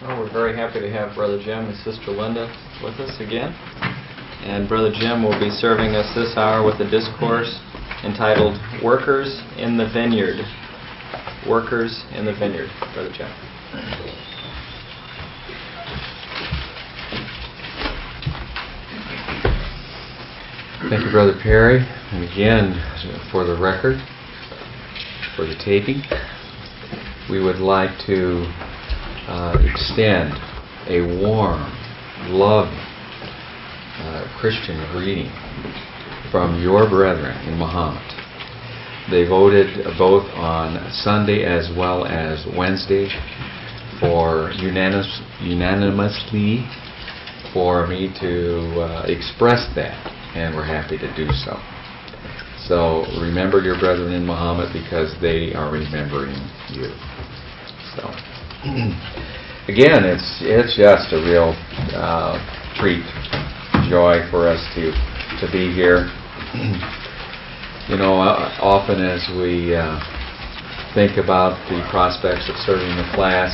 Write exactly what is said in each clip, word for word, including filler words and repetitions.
Well, we're very happy to have Brother Jim and Sister Linda with us again. And Brother Jim will be serving us this hour with a discourse entitled Workers in the Vineyard. Workers in the Vineyard. Brother Jim. Thank you, Brother Perry. And again, for the record, for the taping, we would like to uh, extend a warm, loving uh, Christian greeting from your brethren in Mahomet. They voted both on Sunday as well as Wednesday for unanimous, unanimously for me to uh, express that, and we're happy to do so. So remember your brethren in Mahomet because they are remembering you. So again, it's it's just a real uh, treat, joy for us to to be here. You know, often as we uh, think about the prospects of serving the class,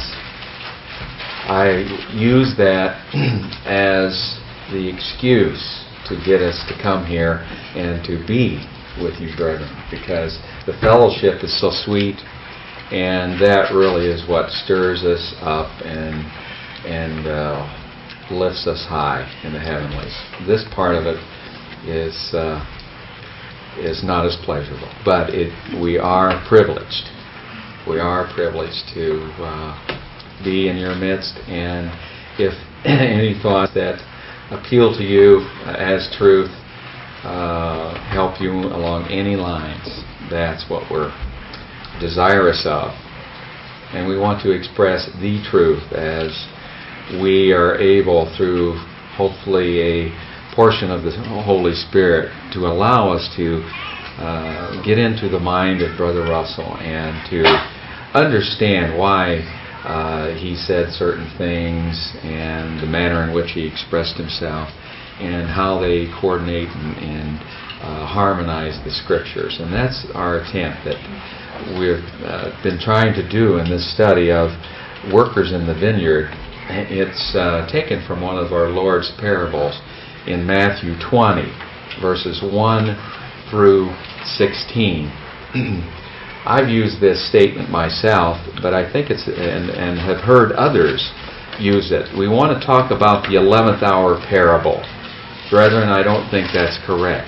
I use that as the excuse to get us to come here and to be with you, brethren, because the fellowship is so sweet, and that really is what stirs us up and and uh, lifts us high in the heavenlies. This part of it is uh, is not as pleasurable, but it we are privileged. We are privileged to uh, be in your midst, and if any thought that appeal to you as truth uh, help you along any lines, that's what we're desirous of. And we want to express the truth as we are able, through hopefully a portion of the Holy Spirit, to allow us to uh, get into the mind of Brother Russell and to understand why uh, he said certain things and the manner in which he expressed himself and how they coordinate and, and uh, harmonize the Scriptures. And that's our attempt that we've uh, been trying to do in this study of workers in the vineyard. It's uh, taken from one of our Lord's parables in Matthew twenty, verses one through sixteen. I've used this statement myself, but I think it's, and, and have heard others use it. We want to talk about the eleventh hour parable. Brethren, I don't think that's correct.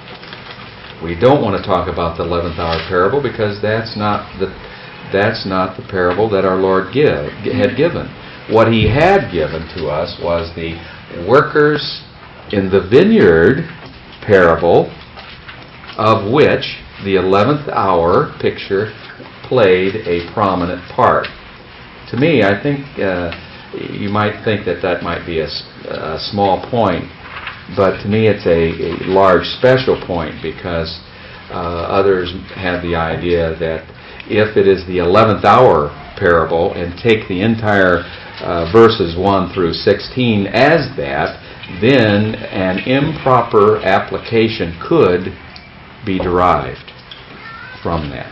We don't want to talk about the eleventh hour parable because that's not the that's not the parable that our Lord give, had given. What He had given to us was the workers in the vineyard parable, of which the eleventh hour picture played a prominent part. To me, I think uh, you might think that that might be a, a small point, but to me it's a, a large special point because uh, others have the idea that if it is the eleventh hour parable and take the entire uh, verses one through sixteen as that, then an improper application could be derived from that.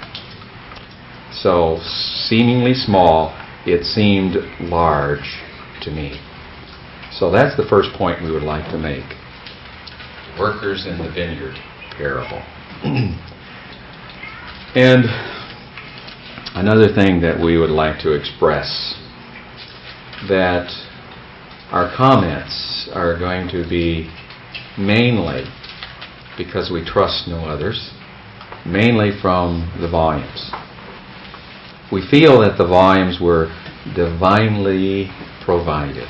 So, seemingly small, it seemed large to me. So that's the first point we would like to make. Workers in the vineyard parable. And another thing that we would like to express, that our comments are going to be mainly, because we trust no others, mainly from the volumes. We feel that the volumes were divinely provided.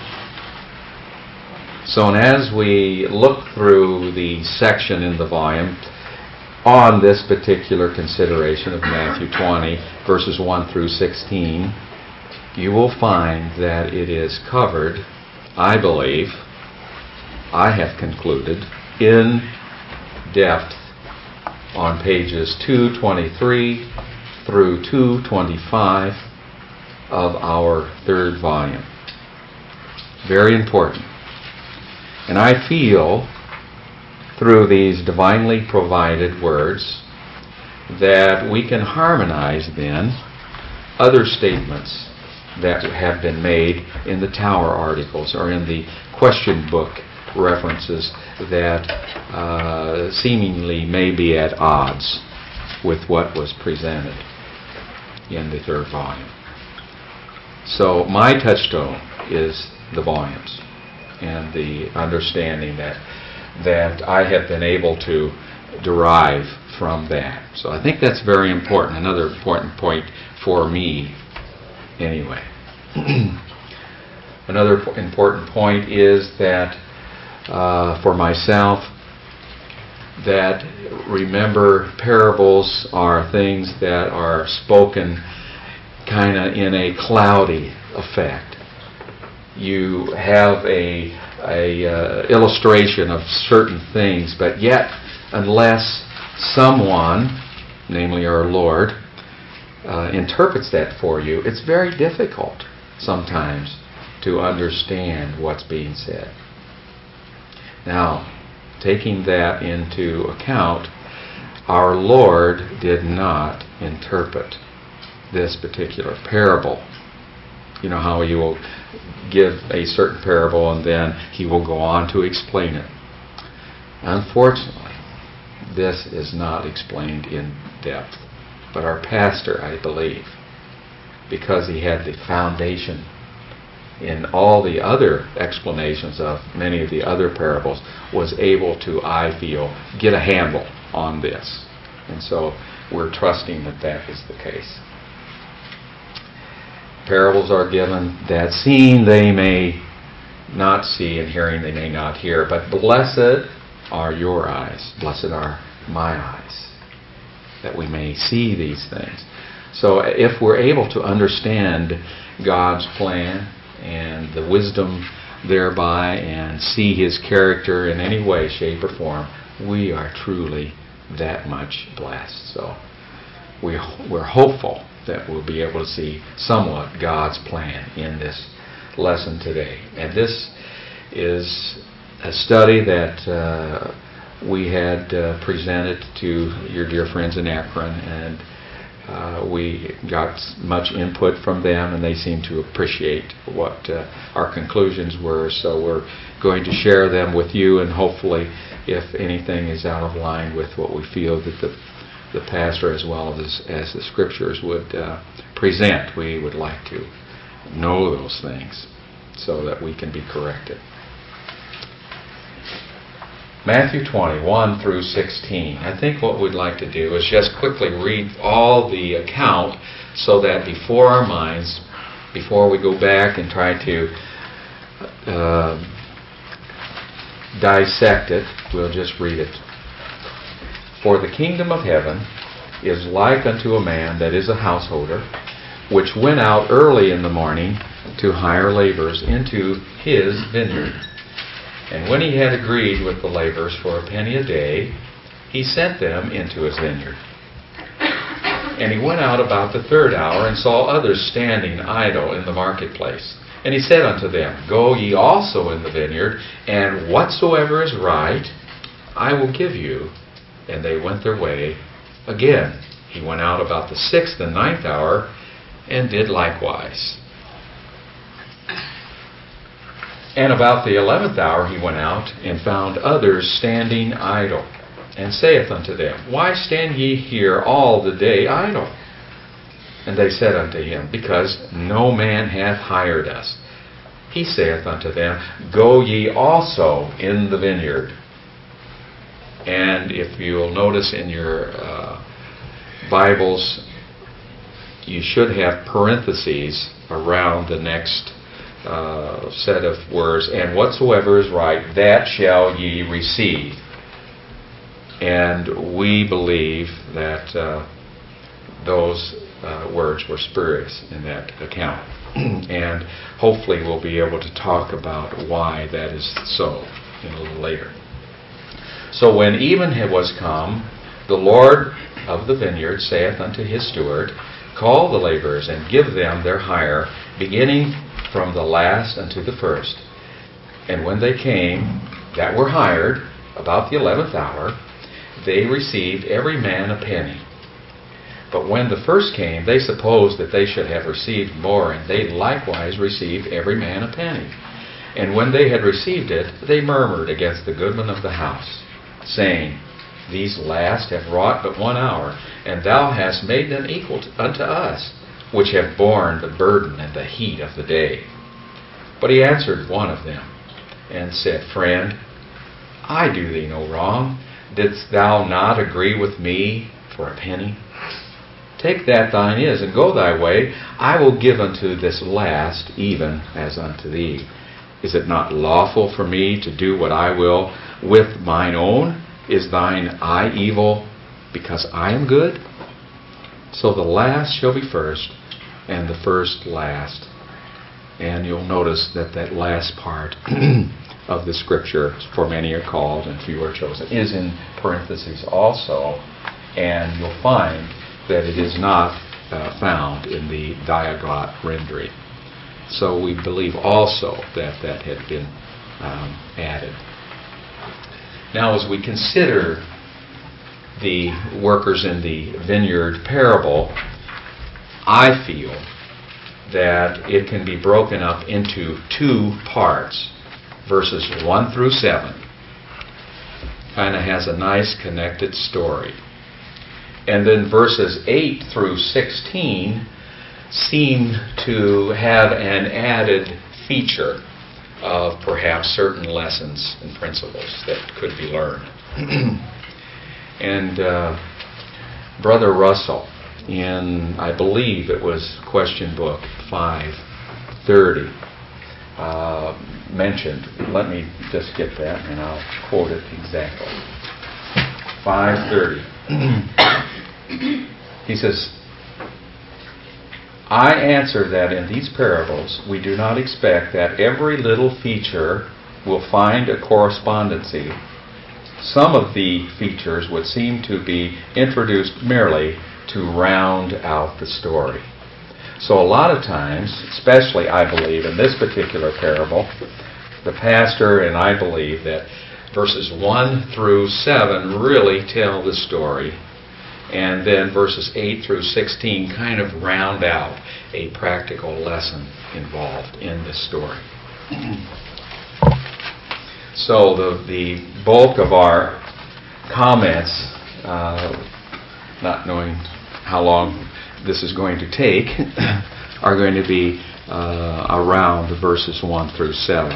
So as we look through the section in the volume on this particular consideration of Matthew twenty, verses one through sixteen, you will find that it is covered, I believe, I have concluded, in depth on pages two twenty-three through two twenty-five of our third volume. Very important. And I feel, through these divinely provided words, that we can harmonize then other statements that have been made in the Tower articles or in the question book references that uh, seemingly may be at odds with what was presented in the third volume. So my touchstone is the volumes and the understanding that that I have been able to derive from that. So I think that's very important, another important point for me anyway. Another important point is that uh, for myself, that remember parables are things that are spoken kind of in a cloudy effect. You have a, a uh, illustration of certain things, but yet unless someone, namely our Lord, uh, interprets that for you, it's very difficult sometimes to understand what's being said. Now, taking that into account, our Lord did not interpret this particular parable. You know how He will give a certain parable and then He will go on to explain it. Unfortunately, this is not explained in depth. But our pastor, I believe, because he had the foundation in all the other explanations of many of the other parables, was able to, I feel, get a handle on this. And so we're trusting that that is the case. Parables are given that seeing they may not see and hearing they may not hear, but blessed are your eyes, blessed are my eyes, that we may see these things. So if we're able to understand God's plan and the wisdom thereby and see His character in any way, shape, or form, we are truly that much blessed. So we, we're hopeful that we'll be able to see somewhat God's plan in this lesson today. And this is a study that uh, we had uh, presented to your dear friends in Akron, and uh, we got much input from them, and they seemed to appreciate what uh, our conclusions were. So we're going to share them with you, and hopefully, if anything is out of line with what we feel that the the pastor as well as as the scriptures would uh, present, we would like to know those things so that we can be corrected. Matthew twenty, one through sixteen. I think what we'd like to do is just quickly read all the account so that before our minds, before we go back and try to uh, dissect it, we'll just read it. For the kingdom of heaven is like unto a man that is a householder, which went out early in the morning to hire laborers into his vineyard. And when he had agreed with the laborers for a penny a day, he sent them into his vineyard. And he went out about the third hour and saw others standing idle in the marketplace. And he said unto them, Go ye also in the vineyard, and whatsoever is right, I will give you. And they went their way. Again, he went out about the sixth and ninth hour, and did likewise. And about the eleventh hour he went out, and found others standing idle, and saith unto them, Why stand ye here all the day idle? And they said unto him, Because no man hath hired us. He saith unto them, Go ye also in the vineyard. And if you'll notice in your uh, Bibles, you should have parentheses around the next uh, set of words. And whatsoever is right, that shall ye receive. And we believe that uh, those uh, words were spurious in that account. And hopefully we'll be able to talk about why that is so in a little later. So when even was come, the Lord of the vineyard saith unto his steward, Call the laborers, and give them their hire, beginning from the last unto the first. And when they came, that were hired, about the eleventh hour, they received every man a penny. But when the first came, they supposed that they should have received more, and they likewise received every man a penny. And when they had received it, they murmured against the goodman of the house, saying, These last have wrought but one hour, and thou hast made them equal unto us, which have borne the burden and the heat of the day. But he answered one of them, and said, Friend, I do thee no wrong. Didst thou not agree with me for a penny? Take that thine is, and go thy way. I will give unto this last even as unto thee. Is it not lawful for me to do what I will with mine own? Is thine eye evil because I am good? So the last shall be first, and the first last. And you'll notice that that last part of the scripture, for many are called and few are chosen, is in parentheses also. And you'll find that it is not uh, found in the Diaglott rendering. So we believe also that that had been um, added. Now, as we consider the workers in the vineyard parable, I feel that it can be broken up into two parts. Verses one through seven kind of has a nice connected story. And then verses eight through sixteen seem to have an added feature of perhaps certain lessons and principles that could be learned. And uh, Brother Russell, in, I believe it was question book five thirty, uh, mentioned, let me just get that and I'll quote it exactly. five thirty. He says, I answer that in these parables we do not expect that every little feature will find a correspondency. Some of the features would seem to be introduced merely to round out the story. So a lot of times, especially I believe in this particular parable, the pastor and I believe that verses one through seven really tell the story, and then verses eight through sixteen kind of round out a practical lesson involved in this story. So the, the bulk of our comments, uh, not knowing how long this is going to take, are going to be uh, around the verses one through seven.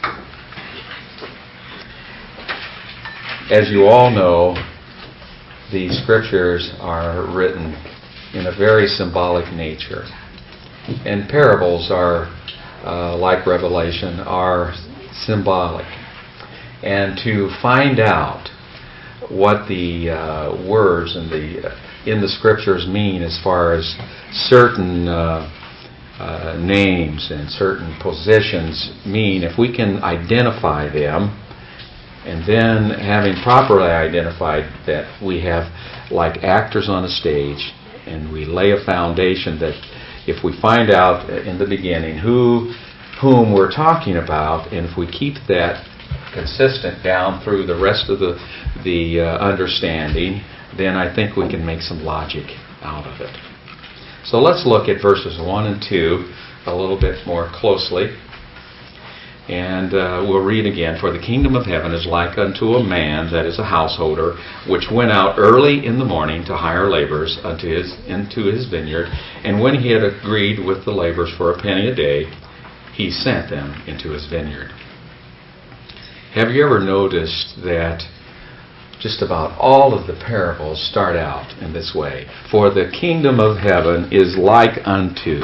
As you all know, the scriptures are written in a very symbolic nature. And parables are, uh, like Revelation, are symbolic. And to find out what the uh, words in the in the scriptures mean as far as certain uh, uh, names and certain positions mean, if we can identify them, and then having properly identified that we have, like actors on a stage, and we lay a foundation that if we find out in the beginning who whom we're talking about, and if we keep that consistent down through the rest of the the uh, understanding, then I think we can make some logic out of it. So let's look at verses one and two a little bit more closely. And uh, we'll read again. For the kingdom of heaven is like unto a man that is a householder, which went out early in the morning to hire laborers unto his, into his vineyard. And when he had agreed with the laborers for a penny a day, he sent them into his vineyard. Have you ever noticed that just about all of the parables start out in this way? For the kingdom of heaven is like unto.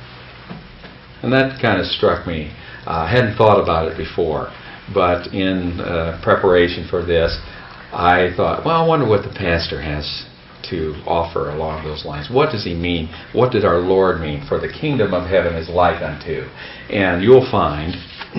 And that kind of struck me. I uh, hadn't thought about it before, but in uh, preparation for this, I thought, well, I wonder what the pastor has to offer along those lines. What does he mean? What did our Lord mean? For the kingdom of heaven is like unto. And you'll find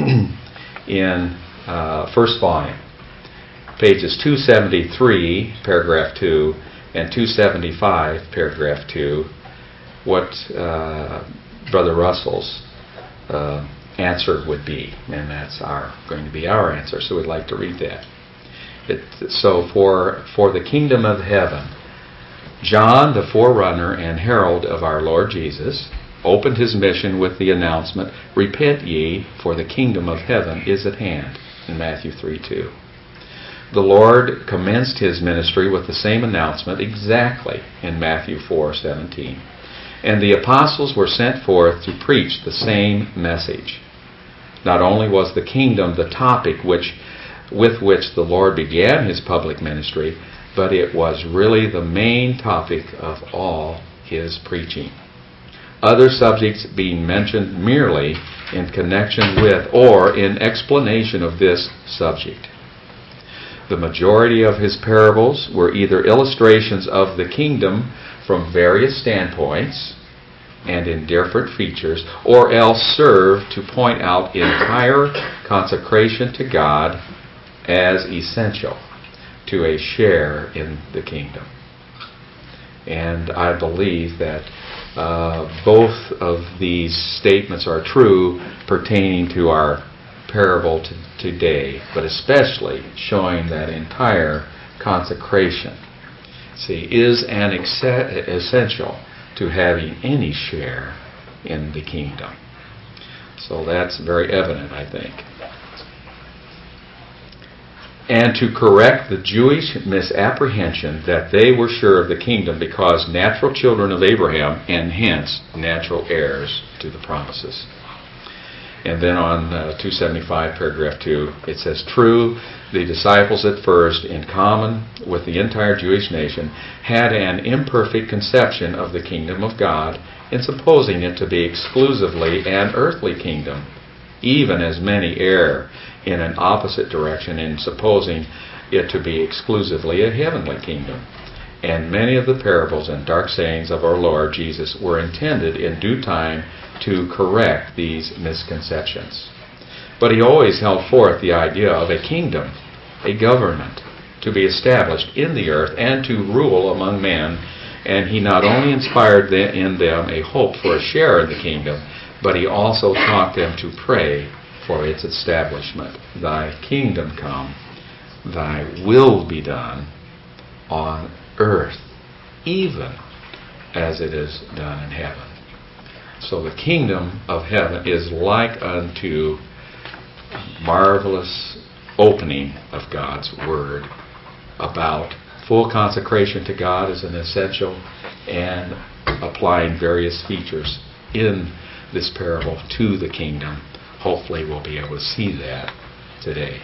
in uh, first volume, pages two seventy-three, paragraph two, and two seventy-five, paragraph two, what uh, Brother Russell's uh, answer would be, and that's our going to be our answer. So we'd like to read that. It, so for for the kingdom of heaven, John, the forerunner and herald of our Lord Jesus, opened his mission with the announcement, "Repent ye, for the kingdom of heaven is at hand," in Matthew three two. The Lord commenced his ministry with the same announcement exactly in Matthew four seventeen. And the apostles were sent forth to preach the same message. Not only was the kingdom the topic which, with which the Lord began his public ministry, but it was really the main topic of all his preaching. Other subjects being mentioned merely in connection with or in explanation of this subject. The majority of his parables were either illustrations of the kingdom from various standpoints and in different features, or else served to point out entire consecration to God as essential to a share in the kingdom. And I believe that uh, both of these statements are true pertaining to our parable to today, but especially showing that entire consecration, see, is an ex- essential to having any share in the kingdom. So that's very evident, I think. And to correct the Jewish misapprehension that they were sure of the kingdom because natural children of Abraham and hence natural heirs to the promises. And then on uh, two seventy-five, paragraph two, it says, "True, the disciples at first, in common with the entire Jewish nation, had an imperfect conception of the kingdom of God in supposing it to be exclusively an earthly kingdom, even as many err in an opposite direction in supposing it to be exclusively a heavenly kingdom. And many of the parables and dark sayings of our Lord Jesus were intended in due time to correct these misconceptions. But he always held forth the idea of a kingdom, a government, to be established in the earth and to rule among men. And he not only inspired in them a hope for a share in the kingdom, but he also taught them to pray for its establishment. Thy kingdom come, thy will be done on earth, even as it is done in heaven. So the kingdom of heaven is like unto a marvelous opening of God's Word about full consecration to God as an essential and applying various features in this parable to the kingdom. Hopefully we'll be able to see that today.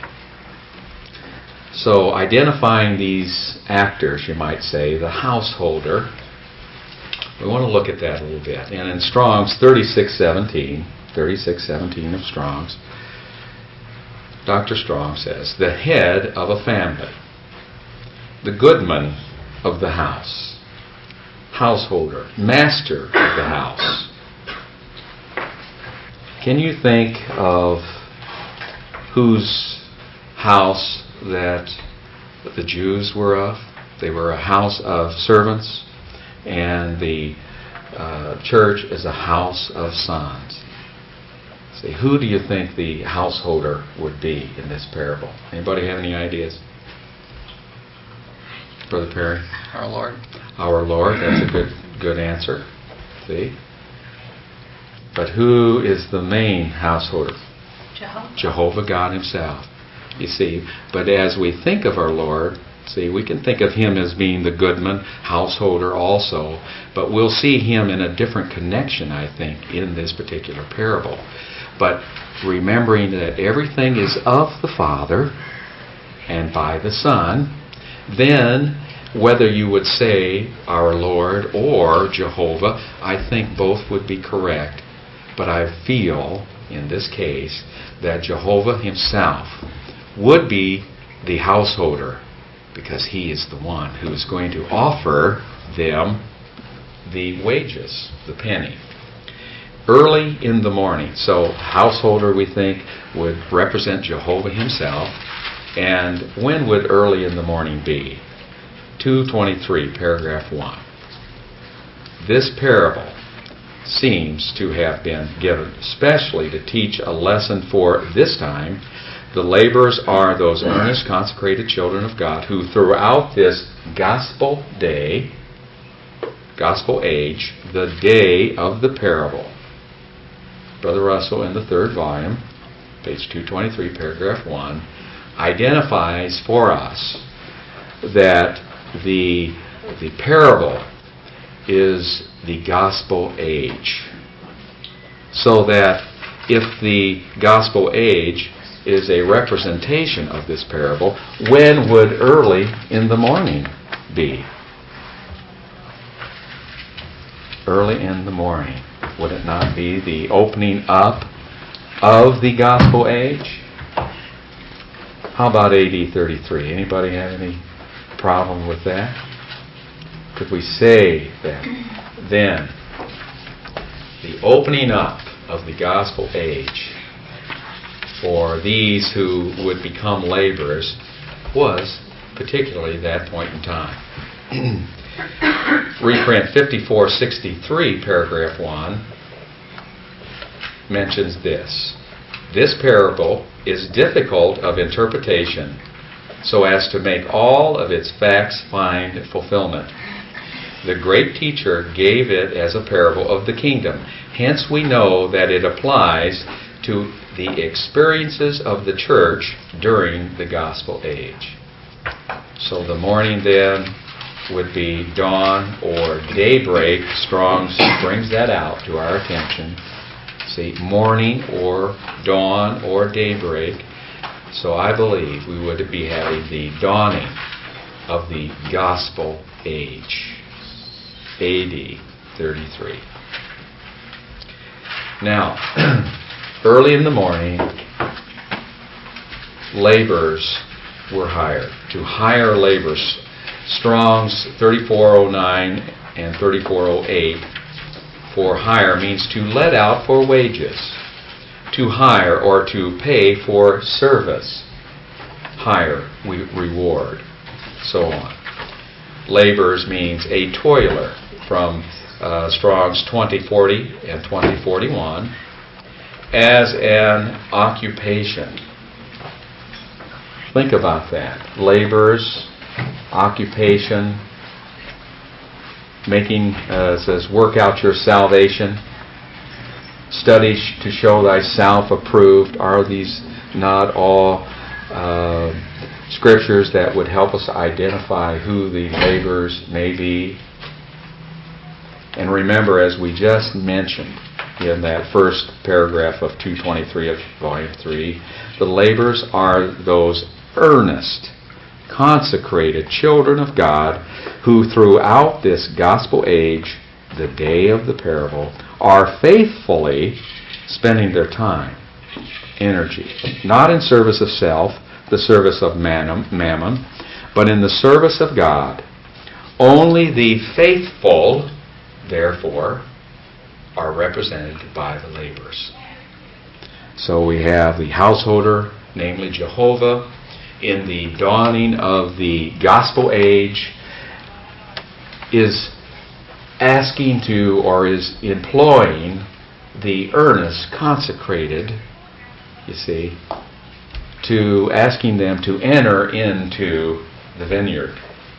So identifying these actors, you might say, the householder, we want to look at that a little bit. And in Strong's thirty-six seventeen, thirty-six seventeen of Strong's, Doctor Strong says, the head of a family, the goodman of the house, householder, master of the house. Can you think of whose house that the Jews were of? They were a house of servants, and the uh, church is a house of sons. See, who do you think the householder would be in this parable? Anybody have any ideas? Brother Perry? Our Lord. Our Lord, that's a good good answer. See? But who is the main householder? Jehovah. Jehovah God himself. You see, but as we think of our Lord, see, we can think of him as being the goodman, householder also, but we'll see him in a different connection, I think, in this particular parable. But remembering that everything is of the Father and by the Son, then whether you would say our Lord or Jehovah, I think both would be correct. But I feel, in this case, that Jehovah himself would be the householder, because he is the one who is going to offer them the wages, the penny. Early in the morning. So householder, we think, would represent Jehovah himself. And when would early in the morning be? two twenty-three, paragraph one. This parable seems to have been given especially to teach a lesson for this time. The laborers are those earnest, consecrated children of God who throughout this gospel day gospel age, the day of the parable. Brother Russell, in the third volume, page two twenty-three, paragraph one, identifies for us that the, the parable is the gospel age. So that if the gospel age is a representation of this parable, when would early in the morning be? Early in the morning. Would it not be the opening up of the gospel age? How about A D thirty-three? Anybody have any problem with that? Could we say that then the opening up of the gospel age for these who would become laborers was particularly that point in time? Reprint fifty-four sixty-three, paragraph one, mentions this. This parable is difficult of interpretation so as to make all of its facts find fulfillment. The great teacher gave it as a parable of the kingdom. Hence we know that it applies to the experiences of the church during the gospel age. So the morning then would be dawn or daybreak. Strong's brings that out to our attention. See, morning or dawn or daybreak. So I believe we would be having the dawning of the gospel age. A D thirty-three. Now, early in the morning, laborers were hired. To hire laborers, Strong's thirty-four oh nine and thirty-four oh eight for hire means to let out for wages, to hire or to pay for service, hire, we reward, so on. Laborers means a toiler from uh, Strong's twenty forty and twenty forty-one as an occupation. Think about that. Laborers, occupation, making, uh, says, work out your salvation, study sh- to show thyself approved. Are these not all uh, scriptures that would help us identify who the laborers may be? And remember, as we just mentioned in that first paragraph of two twenty-three of volume three, the laborers are those earnest, consecrated children of God who throughout this gospel age, the day of the parable, are faithfully spending their time, energy, not in service of self, the service of mammon, but in the service of God. Only the faithful, therefore, are represented by the laborers. So we have the householder, namely Jehovah, in the dawning of the gospel age, is asking to or is employing the earnest, consecrated, you see, to asking them to enter into the vineyard.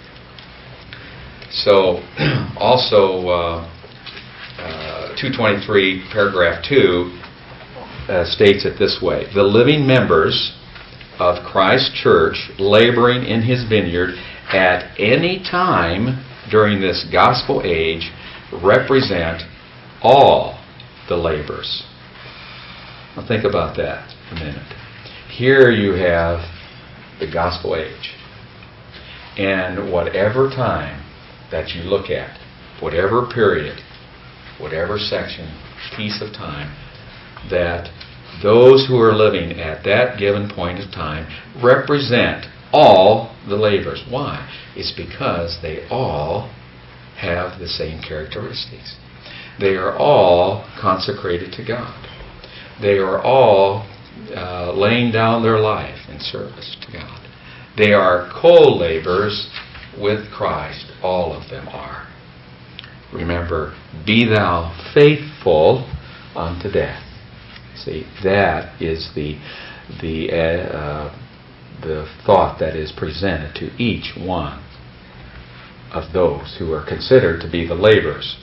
So, also, uh, uh, two twenty-three, paragraph two, uh, states it this way: the living members of Christ's church laboring in his vineyard at any time during this gospel age represent all the laborers. Now think about that a minute. Here you have the gospel age. And whatever time that you look at, whatever period, whatever section, piece of time, that those who are living at that given point of time represent all the laborers. Why? It's because they all have the same characteristics. They are all consecrated to God. They are all uh, laying down their life in service to God. They are co-laborers with Christ. All of them are. Remember, be thou faithful unto death. See, that is the the uh, the thought that is presented to each one of those who are considered to be the laborers.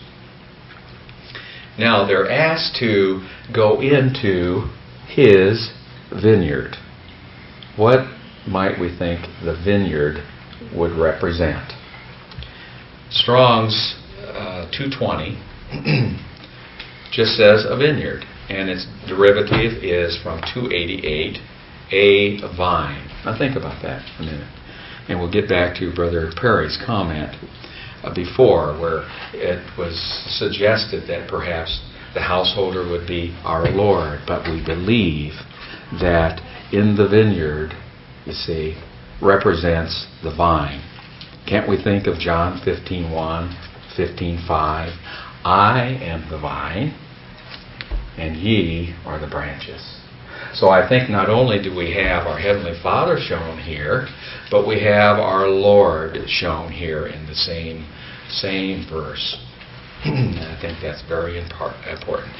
Now they're asked to go into His vineyard. What might we think the vineyard would represent? Strong's uh, two twenty just says a vineyard, and its derivative is from two eighty-eight, a vine. Now think about that for a minute. And we'll get back to Brother Perry's comment uh, before, where it was suggested that perhaps the householder would be our Lord, but we believe that in the vineyard, you see, represents the vine. Can't we think of John fifteen one, fifteen five? I am the vine, and ye are the branches. So I think not only do we have our Heavenly Father shown here, but we have our Lord shown here in the same, same verse. And I think that's very important.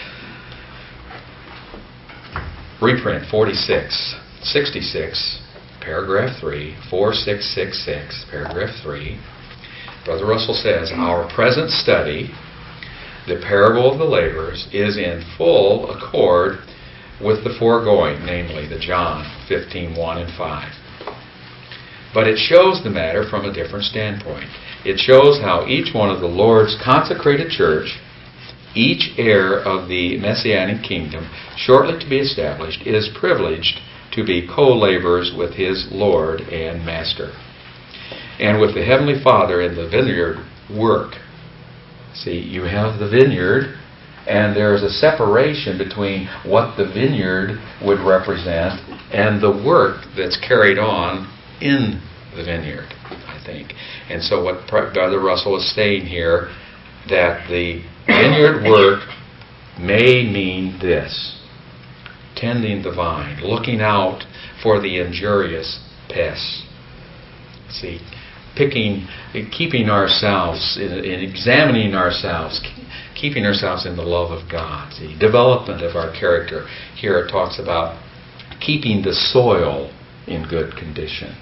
Reprint forty-six sixty-six, paragraph three, forty-six sixty-six, paragraph three. Brother Russell says, our present study, the parable of the laborers, is in full accord with the foregoing, namely the John fifteen one and five. But it shows the matter from a different standpoint. It shows how each one of the Lord's consecrated church, each heir of the Messianic kingdom, shortly to be established, is privileged to be co-laborers with his Lord and Master, and with the Heavenly Father in the vineyard work. See, you have the vineyard, and there is a separation between what the vineyard would represent and the work that's carried on in the vineyard, I think. And so what Brother Russell is saying here, that the vineyard work may mean this: tending the vine, looking out for the injurious pests. See, picking, keeping ourselves, in, in examining ourselves, keeping ourselves in the love of God. See, development of our character. Here it talks about keeping the soil in good condition.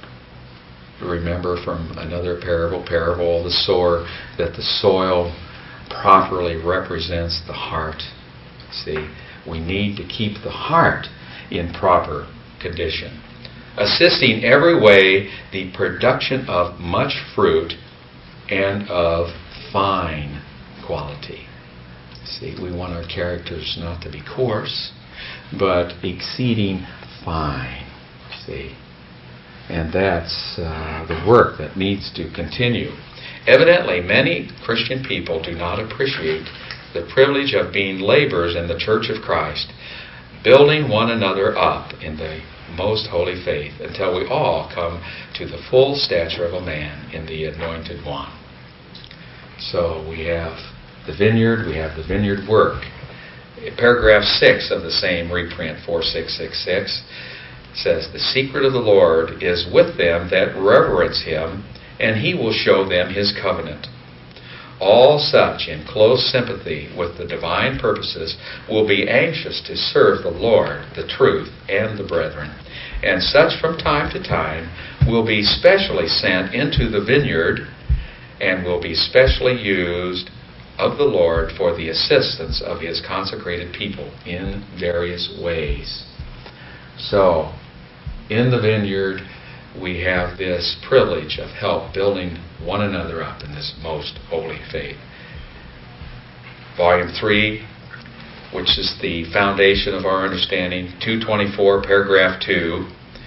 Remember from another parable, parable of the sower, that the soil properly represents the heart. See, we need to keep the heart in proper condition, assisting every way the production of much fruit and of fine quality. See, we want our characters not to be coarse, but exceeding fine. See, and that's uh, the work that needs to continue. Evidently, many Christian people do not appreciate the privilege of being laborers in the Church of Christ, building one another up in the most holy faith until we all come to the full stature of a man in the Anointed One. So we have the vineyard, we have the vineyard work. Paragraph six of the same reprint, forty-six sixty-six, says, the secret of the Lord is with them that reverence Him, and He will show them His covenant. All such, in close sympathy with the divine purposes, will be anxious to serve the Lord, the truth, and the brethren. And such from time to time will be specially sent into the vineyard and will be specially used of the Lord for the assistance of His consecrated people in various ways. So, in the vineyard, we have this privilege of help building one another up in this most holy faith. Volume three, which is the foundation of our understanding, two twenty-four, paragraph two.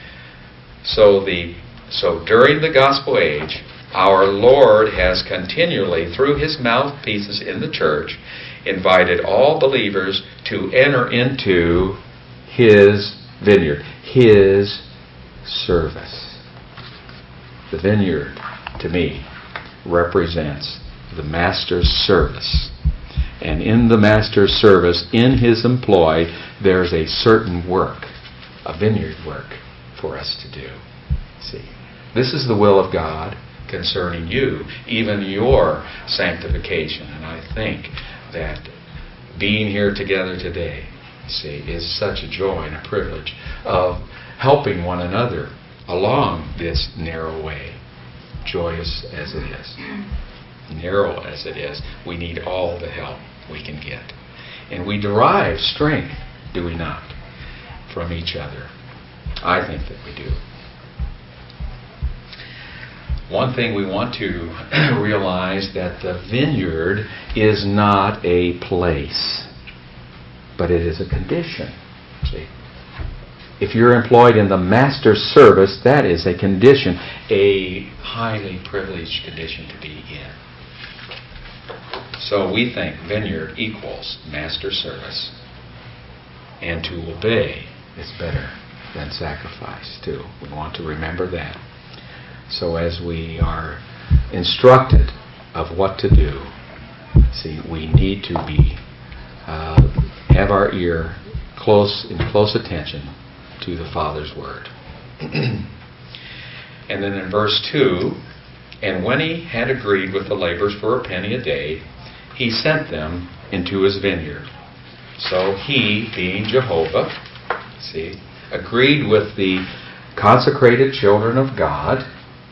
So the so during the gospel age, our Lord has continually, through His mouthpieces in the church, invited all believers to enter into His vineyard, His service. The vineyard, to me, represents the Master's service. And in the Master's service, in His employ, there's a certain work, a vineyard work, for us to do. See, this is the will of God concerning you, even your sanctification. And I think that being here together today, see, is such a joy and a privilege of helping one another along this narrow way. joyous as it is, narrow as it is, we need all the help we can get. And we derive strength, do we not, from each other? I think that we do. One thing we want to realize that the vineyard is not a place, but it is a condition. See? If you're employed in the master's service, that is a condition, a highly privileged condition to be in. So we think vineyard equals master service. And to obey is better than sacrifice, too. We want to remember that. So as we are instructed of what to do, see, we need to be uh, have our ear close in close attention to the Father's word. And then in verse two, and when he had agreed with the laborers for a penny a day, he sent them into his vineyard. So he, being Jehovah, see, agreed with the consecrated children of God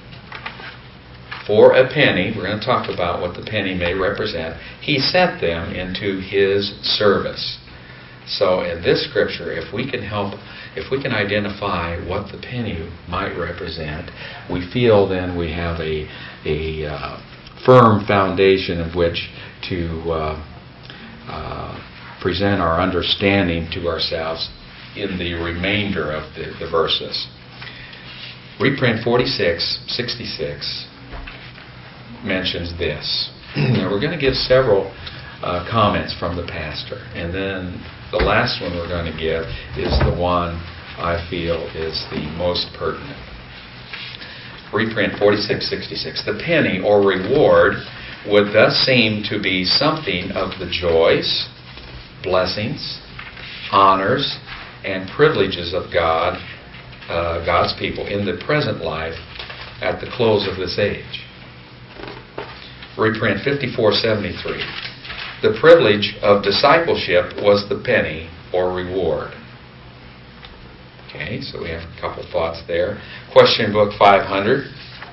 for a penny. We're going to talk about what the penny may represent. He sent them into his service. So in this scripture, if we can help, if we can identify what the penny might represent, we feel then we have a, a uh, firm foundation of which to uh, uh, present our understanding to ourselves in the remainder of the, the verses. Reprint forty-six sixty-six mentions this. Now we're going to give several uh, comments from the pastor, and then the last one we're going to give is the one I feel is the most pertinent. Reprint forty-six sixty-six. The penny or reward would thus seem to be something of the joys, blessings, honors, and privileges of God, uh, God's people in the present life at the close of this age. Reprint fifty-four seventy-three. The privilege of discipleship was the penny or reward. Okay, so we have a couple thoughts there. Question book five hundred.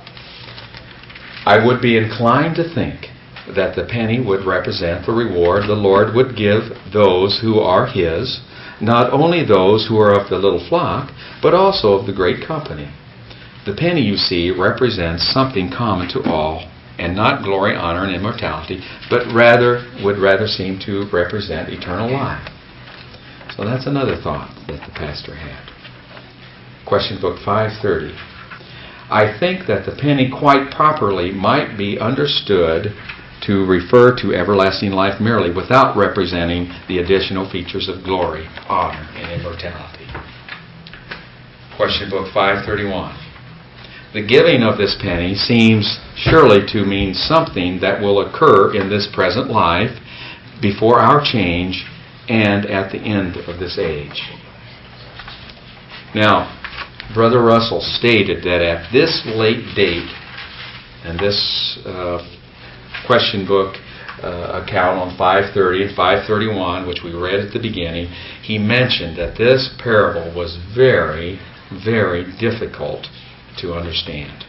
I would be inclined to think that the penny would represent the reward the Lord would give those who are His, not only those who are of the little flock, but also of the great company. The penny, you see, represents something common to all, and not glory, honor, and immortality, but rather would rather seem to represent eternal life. So that's another thought that the pastor had. Question book five thirty. I think that the penny quite properly might be understood to refer to everlasting life merely, without representing the additional features of glory, honor, and immortality. Question book five thirty-one. The giving of this penny seems surely to mean something that will occur in this present life, before our change, and at the end of this age. Now, Brother Russell stated that at this late date, and this uh, question book uh, account on five thirty and five thirty-one, which we read at the beginning, he mentioned that this parable was very, very difficult to understand.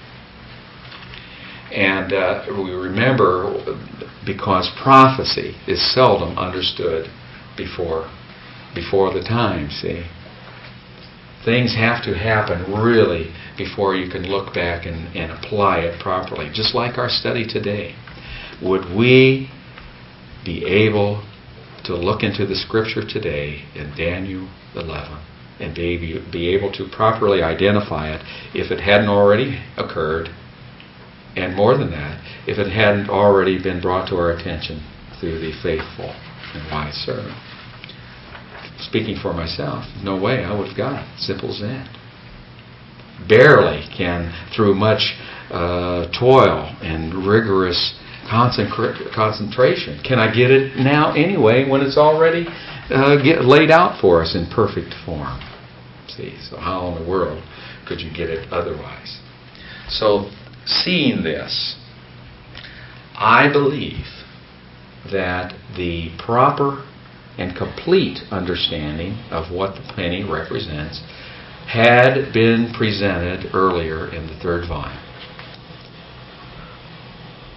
And uh, we remember, because prophecy is seldom understood before before the time, see. Things have to happen really before you can look back and, and apply it properly. Just like our study today. Would we be able to look into the Scripture today in Daniel eleven and be, be able to properly identify it if it hadn't already occurred, and more than that, if it hadn't already been brought to our attention through the faithful and wise servant? Speaking for myself, no way I would have got it. Simple as that. Barely can, through much uh, toil and rigorous concentra- concentration, can I get it now anyway when it's already uh, get laid out for us in perfect form. See, so how in the world could you get it otherwise? So, seeing this, I believe that the proper and complete understanding of what the penny represents had been presented earlier in the third volume.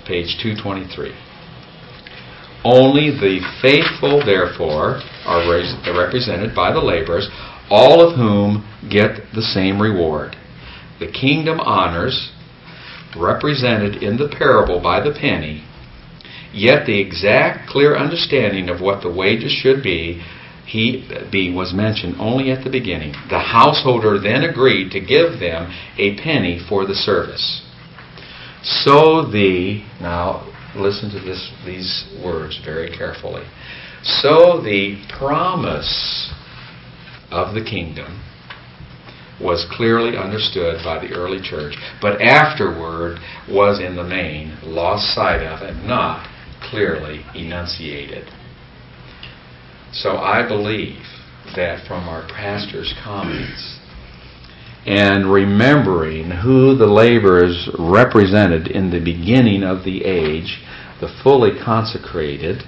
page two twenty-three. Only the faithful, therefore, are represented by the laborers, all of whom get the same reward. The kingdom honors, represented in the parable by the penny, yet the exact, clear understanding of what the wages should be, he be was mentioned only at the beginning. The householder then agreed to give them a penny for the service. So the, now listen to this, these words very carefully. So the promise of the kingdom was clearly understood by the early church, but afterward was in the main lost sight of and not clearly enunciated. So I believe that from our pastor's comments and remembering who the laborers represented in the beginning of the age, the fully consecrated,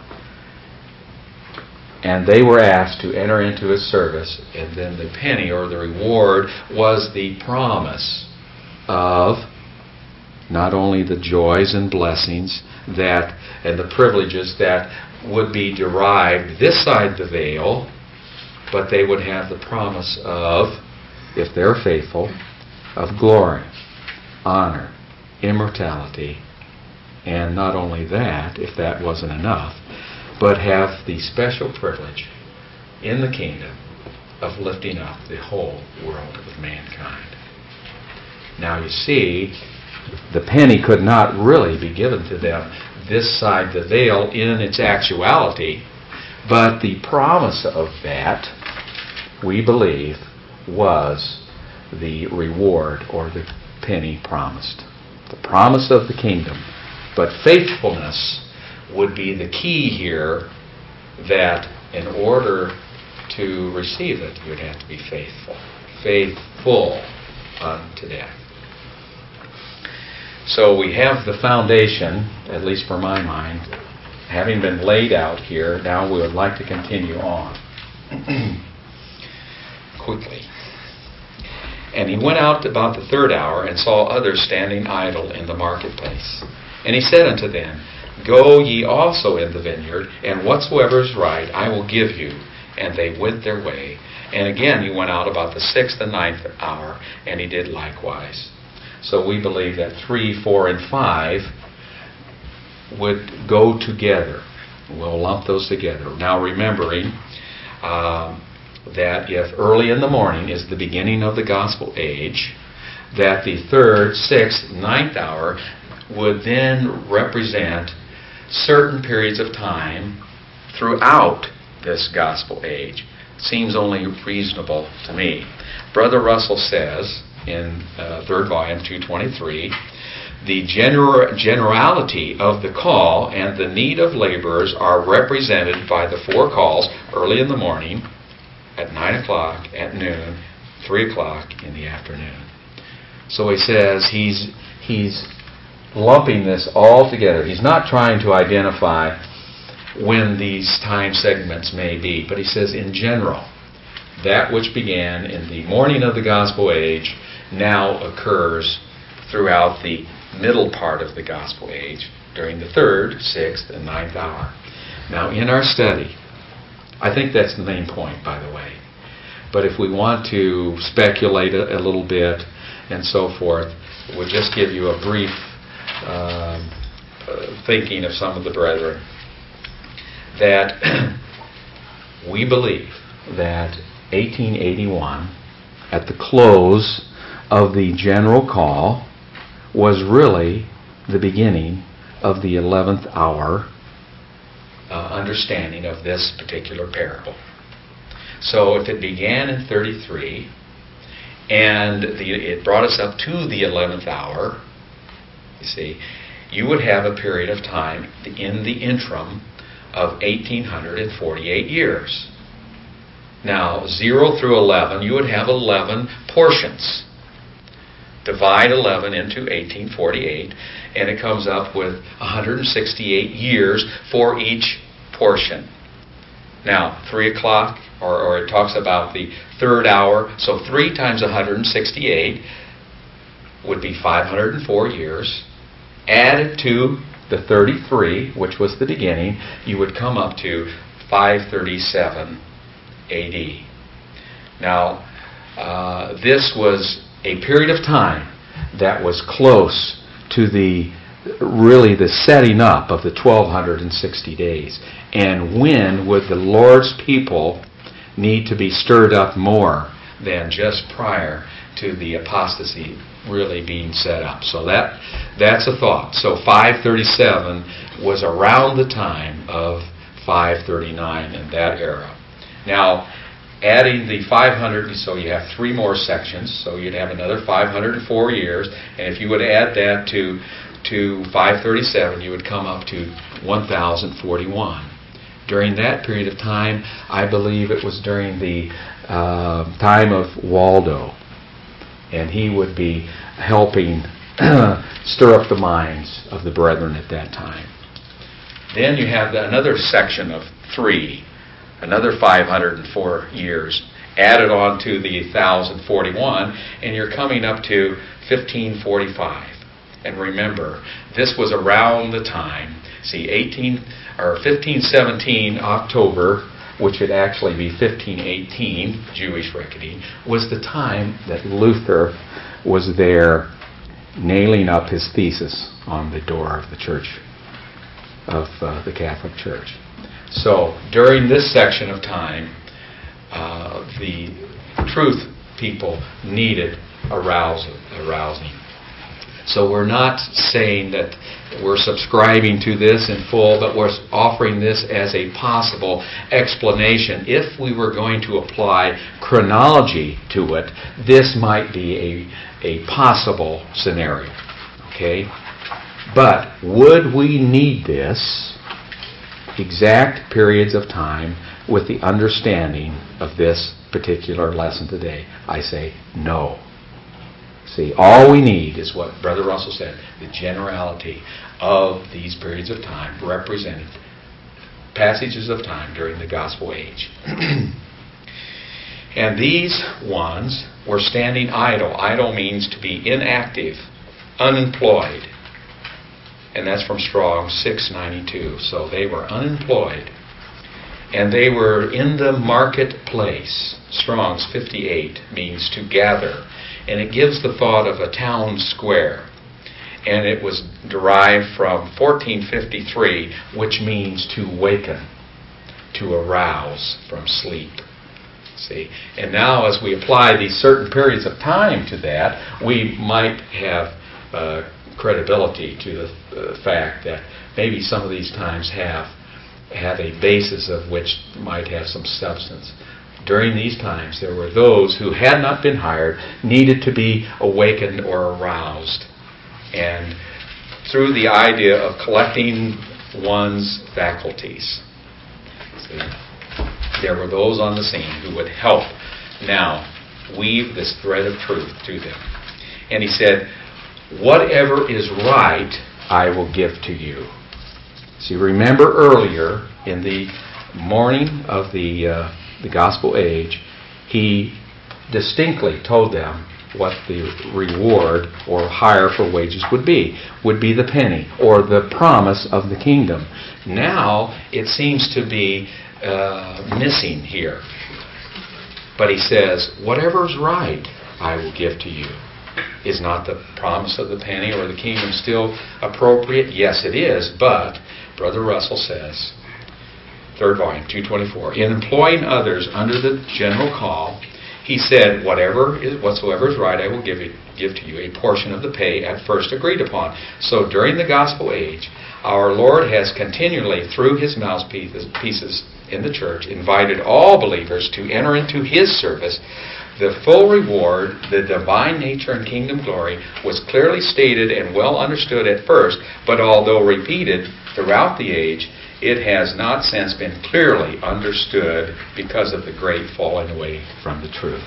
and they were asked to enter into his service, and then the penny or the reward was the promise of not only the joys and blessings that and the privileges that would be derived this side the veil, but they would have the promise of, if they're faithful, of glory, honor, immortality, and not only that, if that wasn't enough, but have the special privilege in the kingdom of lifting up the whole world of mankind. Now you see, the penny could not really be given to them this side the veil in its actuality, but the promise of that, we believe, was the reward or the penny promised. The promise of the kingdom. But faithfulness would be the key here, that in order to receive it, you'd have to be faithful. Faithful unto death. So we have the foundation, at least for my mind, having been laid out here. Now we would like to continue on. Quickly. And he went out about the third hour and saw others standing idle in the marketplace. And he said unto them, Go ye also in the vineyard, and whatsoever is right I will give you. And they went their way. And again he went out about the sixth and ninth hour, and he did likewise. So we believe that three, four, and five would go together. We'll lump those together. Now remembering uh, that if early in the morning is the beginning of the gospel age, that the third, sixth, ninth hour would then represent certain periods of time throughout this gospel age. Seems only reasonable to me. Brother Russell says in uh, third volume, two twenty-three, the gener- generality of the call and the need of laborers are represented by the four calls early in the morning, at nine o'clock, at noon, three o'clock in the afternoon. So he says he's he's lumping this all together. He's not trying to identify when these time segments may be, but he says in general, that which began in the morning of the gospel age now occurs throughout the middle part of the gospel age during the third, sixth, and ninth hour. Now in our study, I think that's the main point, by the way. But if we want to speculate a, a little bit and so forth, we'll just give you a brief um, uh, thinking of some of the brethren. That we believe that eighteen eighty-one, at the close of the general call, was really the beginning of the eleventh hour uh, understanding of this particular parable. So if it began in thirty-three and the, it brought us up to the eleventh hour, you see, you would have a period of time in the interim of eighteen forty-eight years. Now, zero through eleven, you would have eleven portions. Divide eleven into eighteen forty-eight, and it comes up with one hundred sixty-eight years for each portion. Now, three o'clock, or, or it talks about the third hour, so three times one hundred sixty-eight would be five hundred four years, added to the thirty-three, which was the beginning, you would come up to five thirty-seven A D. Now, uh, this was a period of time that was close to the really the setting up of the twelve sixty days. And when would the Lord's people need to be stirred up more than just prior to the apostasy really being set up? So that that's a thought. So five thirty-seven was around the time of five thirty-nine in that era. Now, adding the five hundred, so you have three more sections, so you'd have another five hundred four years, and if you would add that to to five thirty-seven, you would come up to one thousand forty-one. During that period of time, I believe it was during the uh, time of Waldo, and he would be helping stir up the minds of the brethren at that time. Then you have the, another section of three, another five hundred four years added on to the one thousand forty-one, and you're coming up to fifteen forty-five. And remember, this was around the time, see, eighteen or fifteen seventeen October, which would actually be fifteen eighteen Jewish reckoning, was the time that Luther was there nailing up his thesis on the door of the church, of uh, the Catholic Church. So during this section of time, uh, the truth people needed arousing. arousing. So we're not saying that we're subscribing to this in full, but we're offering this as a possible explanation. If we were going to apply chronology to it, this might be a, a possible scenario. Okay? But would we need this exact periods of time with the understanding of this particular lesson today? I say no. See, all we need is what Brother Russell said, the generality of these periods of time represented passages of time during the gospel age. And these ones were standing idle. Idle means to be inactive, unemployed. And that's from Strong's six ninety-two. So they were unemployed. And they were in the marketplace. Strong's fifty-eight means to gather. And it gives the thought of a town square. And it was derived from fourteen fifty-three, which means to waken, to arouse from sleep. See? And now as we apply these certain periods of time to that, we might have uh, credibility to the uh, fact that maybe some of these times have have a basis of which might have some substance. During these times, there were those who had not been hired, needed to be awakened or aroused. And through the idea of collecting one's faculties, see, there were those on the scene who would help now weave this thread of truth to them. And he said, whatever is right, I will give to you. See, remember earlier in the morning of the uh, the gospel age, he distinctly told them what the reward or hire for wages would be, would be the penny or the promise of the kingdom. Now it seems to be uh, missing here. But he says, whatever's right, I will give to you. Is not the promise of the penny or the kingdom still appropriate? Yes, it is, but Brother Russell says, third volume, two twenty-four, in employing others under the general call, he said, whatever is, whatsoever is right, I will give it, give to you a portion of the pay at first agreed upon. So during the gospel age, our Lord has continually, through his mouthpieces in the church, invited all believers to enter into his service. The full reward, the divine nature and kingdom glory, was clearly stated and well understood at first, but although repeated throughout the age, it has not since been clearly understood because of the great falling away from the truth.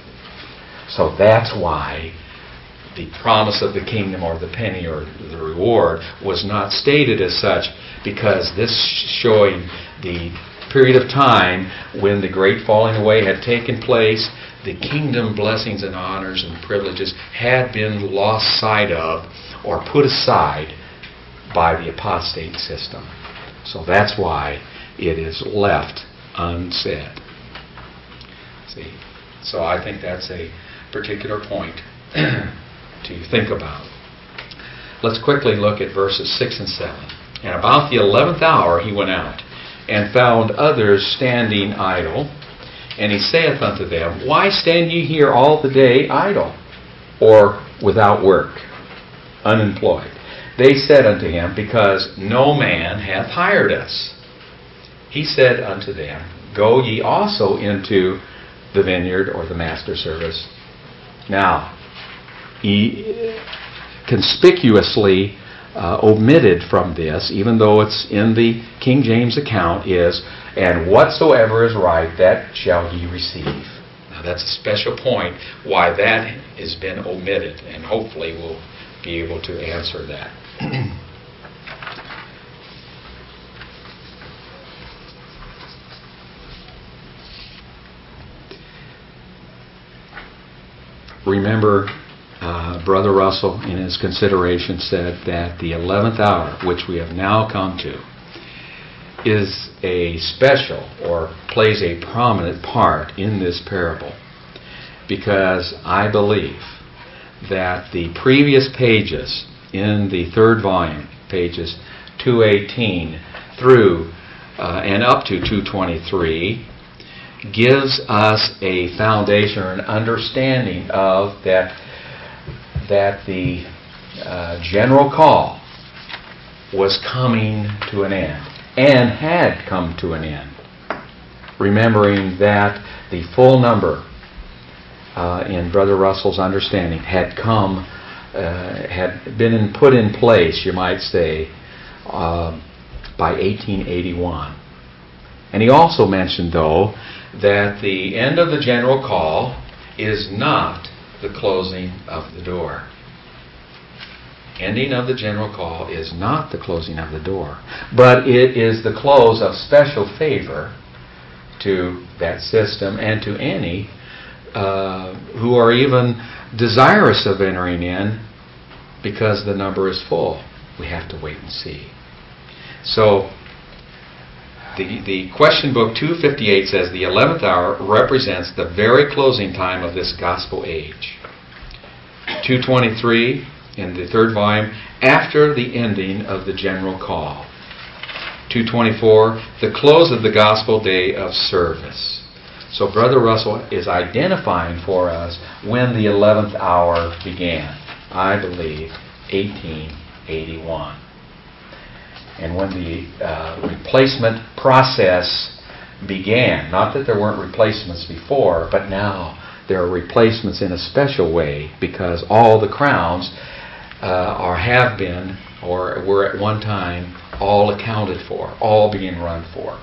So that's why the promise of the kingdom or the penny or the reward was not stated as such, because this showing the period of time when the great falling away had taken place, the kingdom blessings and honors and privileges had been lost sight of or put aside by the apostate system. So that's why it is left unsaid. See? So I think that's a particular point to think about. Let's quickly look at verses six and seven. And about the eleventh hour he went out, and found others standing idle. And he saith unto them, Why stand ye here all the day idle, or without work, unemployed? They said unto him, Because no man hath hired us. He said unto them, Go ye also into the vineyard, or the master service. Now, he conspicuously uh, omitted from this, even though it's in the King James account, is, And whatsoever is right, that shall ye receive. Now, that's a special point why that has been omitted, and hopefully we'll be able to answer that. Remember, uh, Brother Russell, in his consideration, said that the eleventh hour, which we have now come to, is a special, or plays a prominent part in this parable, because I believe that the previous pages in the third volume, pages two eighteen through uh, and up to two twenty-three, gives us a foundation or an understanding of that that the uh, general call was coming to an end and had come to an end. Remembering that the full number uh, in Brother Russell's understanding had come, uh, had been in, put in place, you might say, uh, by eighteen eighty-one. And he also mentioned, though, that the end of the general call is not the closing of the door. Ending of the general call is not the closing of the door, but it is the close of special favor to that system and to any uh, who are even desirous of entering in, because the number is full. We have to wait and see. So, The, the question book two fifty-eight says the eleventh hour represents the very closing time of this gospel age. two twenty-three in the third volume, after the ending of the general call. two twenty-four, the close of the gospel day of service. So Brother Russell is identifying for us when the eleventh hour began. I believe eighteen eighty-one. And when the uh, replacement process began, not that there weren't replacements before, but now there are replacements in a special way, because all the crowns uh, are have been, or were at one time, all accounted for, all being run for.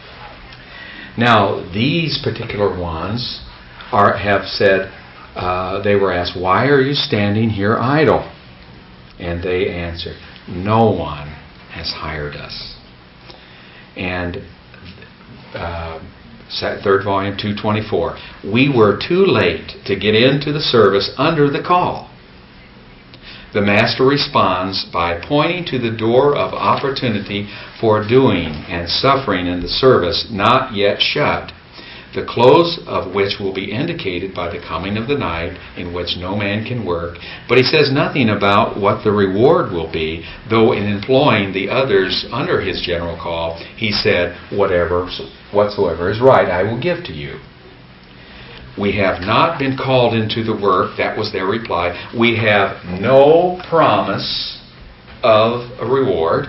Now, these particular ones are have said, uh, they were asked, "Why are you standing here idle?" And they answered, "No one has hired us." And uh, third volume, two twenty-four. We were too late to get into the service under the call. The Master responds by pointing to the door of opportunity for doing and suffering in the service not yet shut, the close of which will be indicated by the coming of the night in which no man can work. But he says nothing about what the reward will be, though in employing the others under his general call, he said, "Whatever, whatsoever is right, I will give to you." We have not been called into the work. That was their reply. We have no promise of a reward,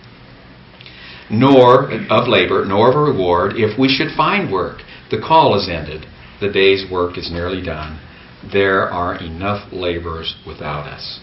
nor of labor, nor of a reward if we should find work. The call is ended. The day's work is nearly done. There are enough laborers without us.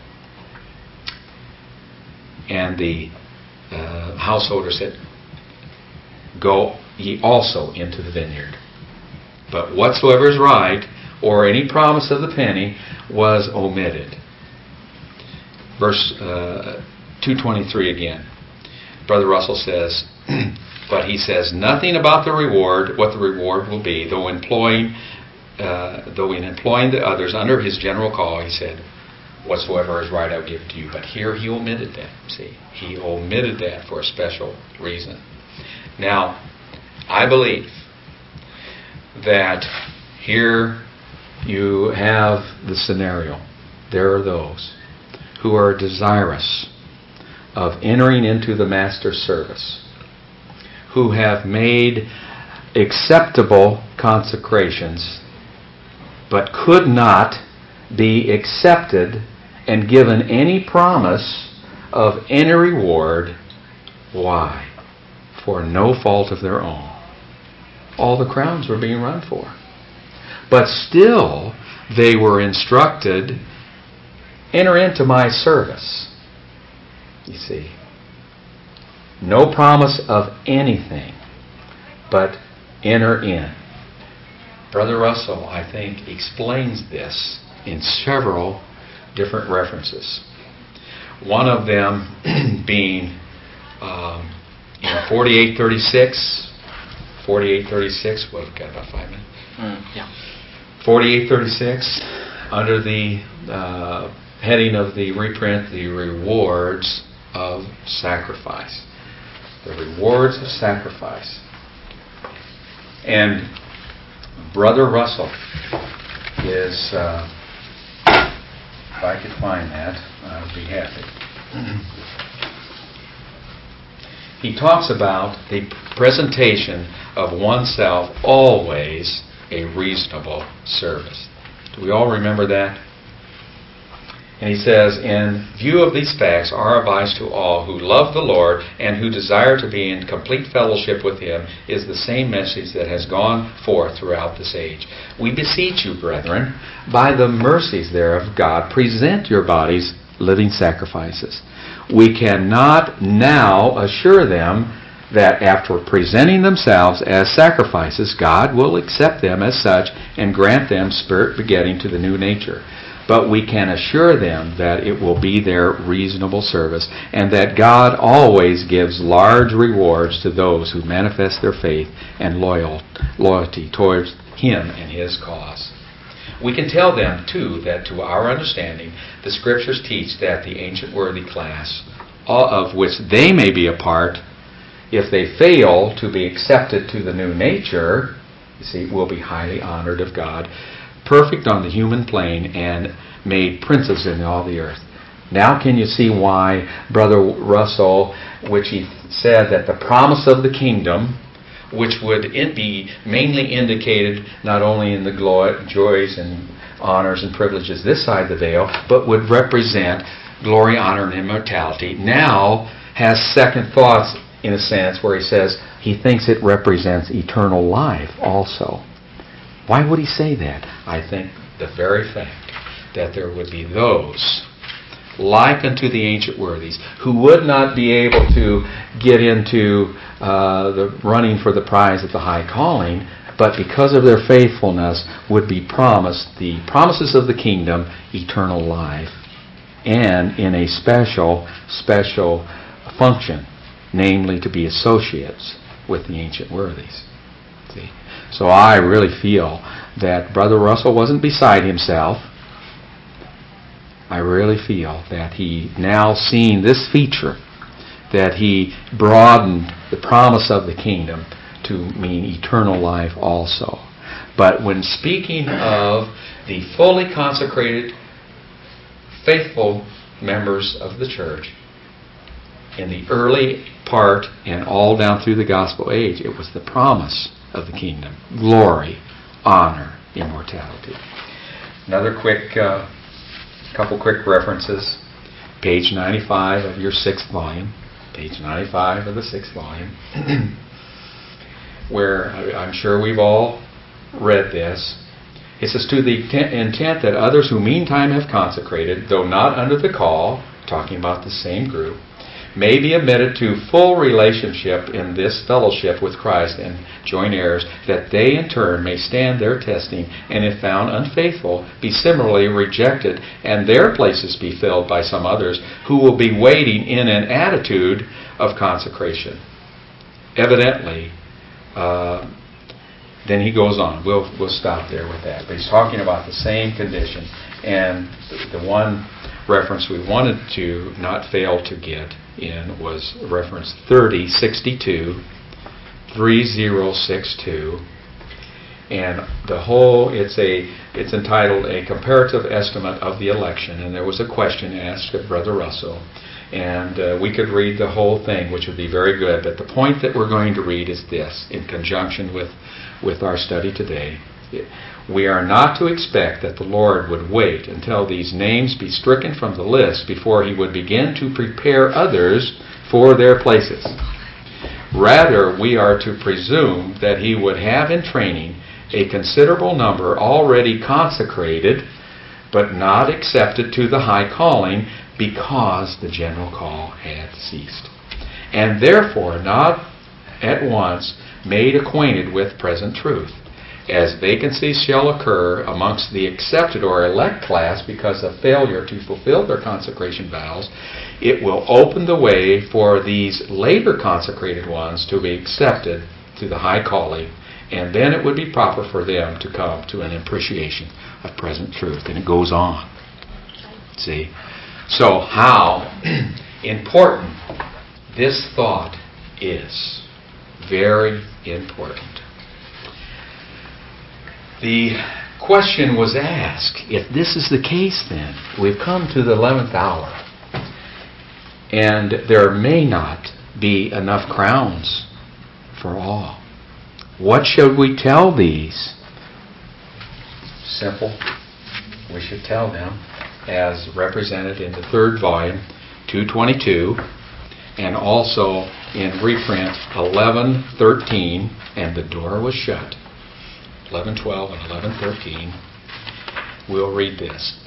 And the uh, householder said, "Go ye also into the vineyard." But whatsoever is right, or any promise of the penny, was omitted. Verse uh, two twenty-three again. Brother Russell says, but he says nothing about the reward, what the reward will be, though employing, uh, though in employing the others under his general call, he said, whatsoever is right I'll give to you. But here he omitted that. See, he omitted that for a special reason. Now, I believe that here you have the scenario. There are those who are desirous of entering into the Master's service, who have made acceptable consecrations, but could not be accepted and given any promise of any reward. Why? For no fault of their own. All the crowns were being run for. But still, they were instructed, enter into my service. You see, no promise of anything, but enter in. Brother Russell, I think, explains this in several different references. One of them being um, in forty-eight thirty-six. forty-eight thirty-six, well, we've got about five minutes. Mm, yeah. forty-eight thirty-six, under the uh, heading of the reprint, the rewards of sacrifice. The rewards of sacrifice. And Brother Russell is, uh, if I could find that, I would be happy. He talks about the presentation of oneself always a reasonable service. Do we all remember that? And he says, in view of these facts, our advice to all who love the Lord and who desire to be in complete fellowship with Him is the same message that has gone forth throughout this age. We beseech you, brethren, by the mercies thereof God, present your bodies living sacrifices. We cannot now assure them that after presenting themselves as sacrifices, God will accept them as such and grant them spirit begetting to the new nature. But we can assure them that it will be their reasonable service, and that God always gives large rewards to those who manifest their faith and loyal, loyalty towards Him and His cause. We can tell them, too, that to our understanding, the Scriptures teach that the ancient worthy class, of which they may be a part, if they fail to be accepted to the new nature, you see, will be highly honored of God, perfect on the human plane, and made princes in all the earth. Now can you see why Brother Russell, which he said that the promise of the kingdom, which would be mainly indicated not only in the glory, joys and honors and privileges this side of the veil, but would represent glory, honor, and immortality, now has second thoughts, in a sense, where he says he thinks it represents eternal life also. Why would he say that? I think the very fact that there would be those like unto the ancient worthies who would not be able to get into uh, the running for the prize of the high calling, but because of their faithfulness would be promised the promises of the kingdom, eternal life, and in a special, special function, namely to be associates with the ancient worthies. See? So I really feel that Brother Russell wasn't beside himself. I really feel that he now seeing this feature, that he broadened the promise of the kingdom to mean eternal life also. But when speaking of the fully consecrated, faithful members of the church, in the early part and all down through the gospel age, it was the promise of the kingdom. Glory, honor, immortality. Another quick, uh, couple quick references. Page ninety-five of your sixth volume. Page ninety-five of the sixth volume. Where I'm sure we've all read this. It says, to the intent that others who meantime have consecrated, though not under the call, talking about the same group, may be admitted to full relationship in this fellowship with Christ and joint heirs, that they in turn may stand their testing, and if found unfaithful, be similarly rejected, and their places be filled by some others who will be waiting in an attitude of consecration. Evidently, uh, then he goes on. We'll we'll stop there with that. But he's talking about the same condition, and the one reference we wanted to not fail to get in was reference thirty sixty-two, three zero six two. And the whole, it's a, it's entitled A Comparative Estimate of the Election. And there was a question asked of Brother Russell. And uh, we could read the whole thing, which would be very good. But the point that we're going to read is this, in conjunction with, with our study today. We are not to expect that the Lord would wait until these names be stricken from the list before He would begin to prepare others for their places. Rather, we are to presume that He would have in training a considerable number already consecrated, but not accepted to the high calling because the general call had ceased, and therefore not at once made acquainted with present truth. As vacancies shall occur amongst the accepted or elect class because of failure to fulfill their consecration vows, it will open the way for these later consecrated ones to be accepted to the high calling, and then it would be proper for them to come to an appreciation of present truth. And it goes on. See? So how important this thought is. Very important. The question was asked, if this is the case then, we've come to the eleventh hour, and there may not be enough crowns for all. What should we tell these? Simple. We should tell them as represented in the third volume, two twenty-two, and also in reprint eleven thirteen, and the door was shut. eleven twelve and eleven thirteen. We'll read this.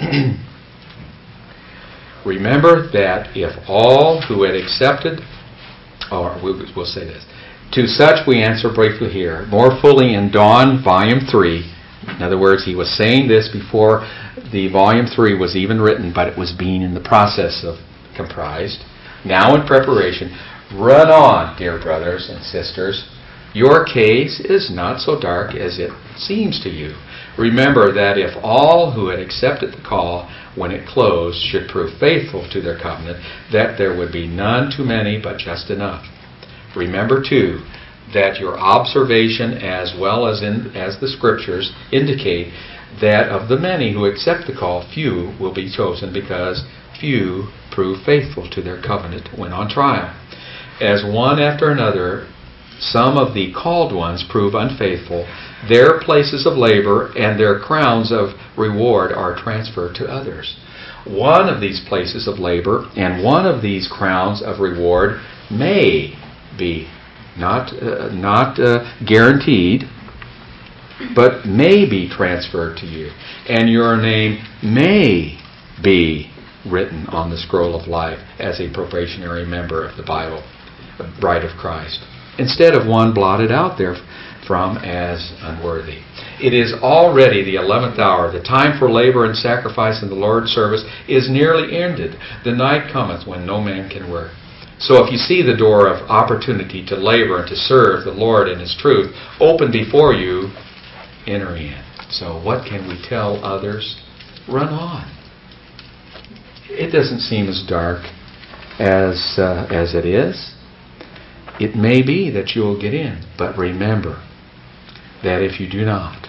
Remember that if all who had accepted, or we'll, we'll say this, to such we answer briefly here, more fully in Dawn, Volume three. In other words, he was saying this before the Volume three was even written, but it was being in the process of comprised. Now in preparation, run on, dear brothers and sisters. Your case is not so dark as it seems to you. Remember that if all who had accepted the call when it closed should prove faithful to their covenant, that there would be none too many but just enough. Remember, too, that your observation as well as in as the Scriptures indicate that of the many who accept the call, few will be chosen because few prove faithful to their covenant when on trial. As one after another, some of the called ones prove unfaithful, their places of labor and their crowns of reward are transferred to others. One of these places of labor and one of these crowns of reward may be not uh, not uh, guaranteed, but may be transferred to you, and your name may be written on the scroll of life as a probationary member of the Bible, a bride of Christ, instead of one blotted out therefrom as unworthy. It is already the eleventh hour. The time for labor and sacrifice in the Lord's service is nearly ended. The night cometh when no man can work. So if you see the door of opportunity to labor and to serve the Lord in His truth open before you, enter in. So what can we tell others? Run on. It doesn't seem as dark as uh, as it is. It may be that you will get in, but remember that if you do not,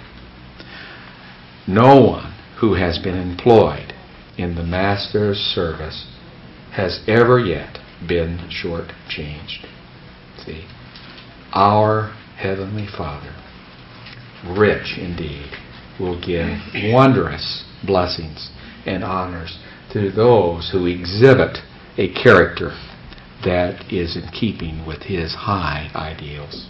no one who has been employed in the Master's service has ever yet been shortchanged. See, our Heavenly Father, rich indeed, will give wondrous blessings and honors to those who exhibit a character that is in keeping with His high ideals.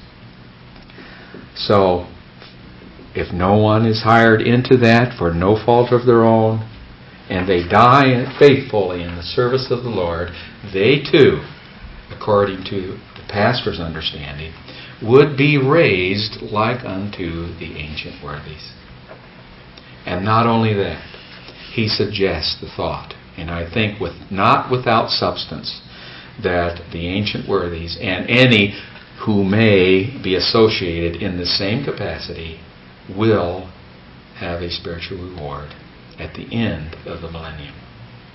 So, if no one is hired into that for no fault of their own, and they die faithfully in the service of the Lord, they too, according to the pastor's understanding, would be raised like unto the ancient worthies. And not only that, he suggests the thought, and I think with not without substance, that the ancient worthies and any who may be associated in the same capacity will have a spiritual reward at the end of the millennium.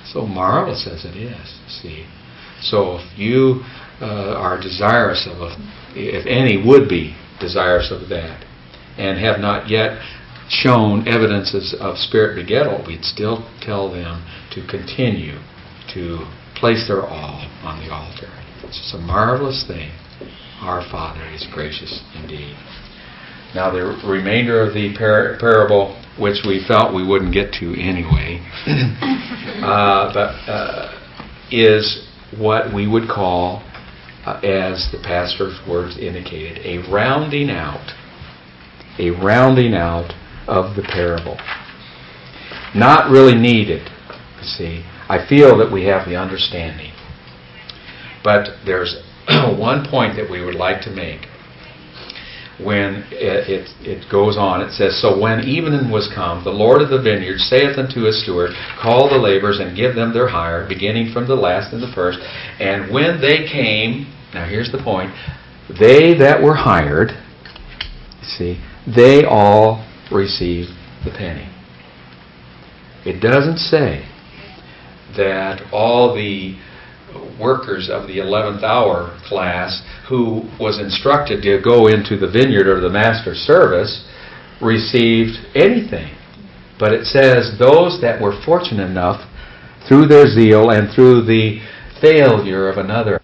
so marvelous as it is, see. So if you uh, are desirous of, a, if any would be desirous of that, and have not yet shown evidences of spirit begettal, we'd still tell them to continue to place their all on the altar. It's just a marvelous thing. Our Father is gracious indeed. Now the remainder of the par- parable, which we felt we wouldn't get to anyway, uh, but uh, is what we would call, uh, as the pastor's words indicated, a rounding out, a rounding out of the parable. Not really needed, you see. I feel that we have the understanding. But there's one point that we would like to make. When it, it, it goes on, it says, "So when evening was come, the Lord of the vineyard saith unto his steward, Call the laborers and give them their hire, beginning from the last and the first. And when they came," now here's the point, "they that were hired," you see, "they all received the penny." It doesn't say that all the workers of the eleventh hour class who was instructed to go into the vineyard or the master's service received anything. But it says those that were fortunate enough through their zeal and through the failure of another